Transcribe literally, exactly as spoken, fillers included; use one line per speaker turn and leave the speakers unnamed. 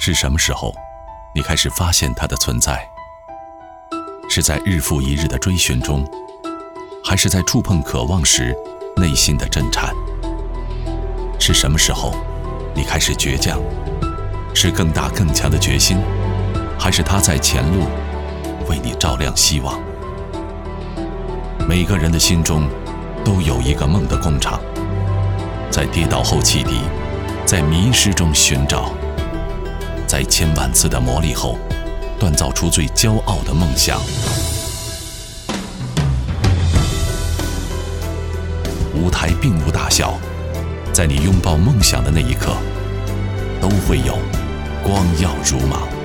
是什么时候，你开始发现它的存在？是在日复一日的追寻中，还是在触碰渴望时内心的震颤？是什么时候，你开始倔强？是更大更强的决心，还是它在前路为你照亮希望？每个人的心中都有一个梦的工厂，在跌倒后启迪，在迷失中寻找，在千万次的磨砺后锻造出最骄傲的梦想。舞台并无大小，在你拥抱梦想的那一刻，都会有光耀如芒。